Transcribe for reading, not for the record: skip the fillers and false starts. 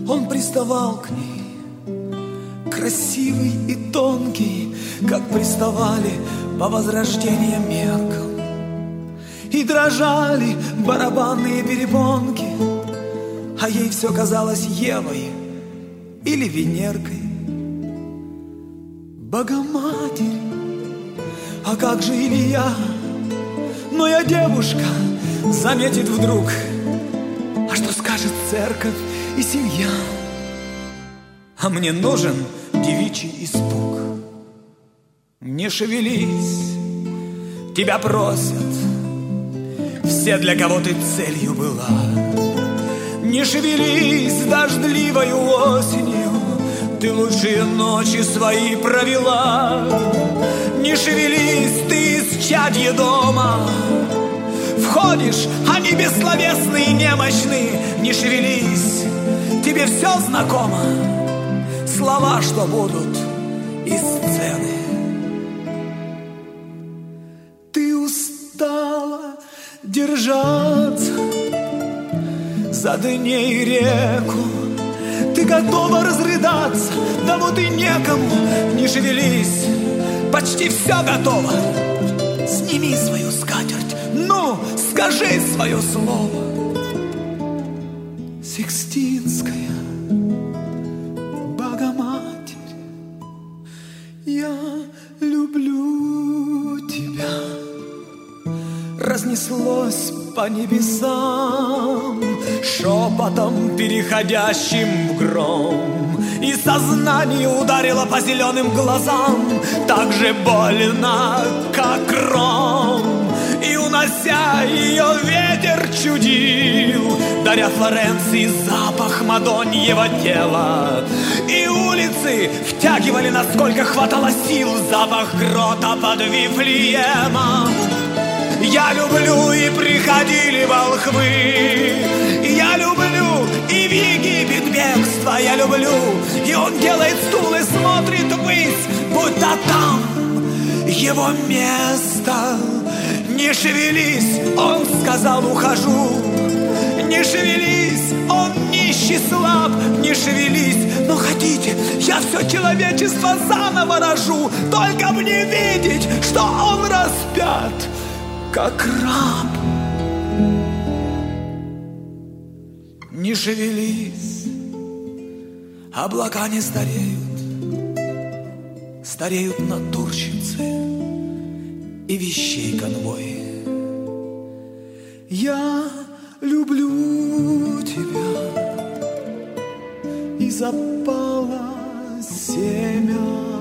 Он приставал к ней, красивый и тонкий, как приставали по возрождениям меркам. И дрожали барабанные перепонки, а ей все казалось Евой или Венеркой. Богоматерь, а как же Илья? Но я девушка, заметит вдруг, а что скажет церковь и семья? А мне нужен девичий испуг. Не шевелись, тебя просят все, для кого ты целью была. Не шевелись дождливою осенью, ты лучшие ночи свои провела. Не шевелись, ты исчадье дома, входишь, они бессловесные и немощные. Не шевелись, тебе все знакомо, слова, что будут из сцены. Ты устала держаться за дней реку, ты готова разрыдаться, да вот и некому. Не шевелись, почти все готово. Сними свою скатерть, ну, скажи свое слово. Сикстинская Богоматерь, я люблю тебя. Разнеслось по небесам шепотом, переходящим в гром, и сознание ударило по зеленым глазам так же больно, как гром. И унося ее ветер чудил, даря Флоренции запах Мадоньева тела. И улицы втягивали, насколько хватало сил, запах грота под Вифлеемом. Я люблю, и приходили волхвы. Я люблю, и в Египет бегство. Я люблю, и он делает стул и смотрит ввысь, будто там его место. Не шевелись, он сказал, ухожу. Не шевелись, он нищий, слаб. Не шевелись, но хотите, я все человечество заново рожу. Только мне видеть, что он распят как раб. Не шевелись, облака не стареют, стареют натурщицы и вещей конвои. Я люблю тебя, и запало семя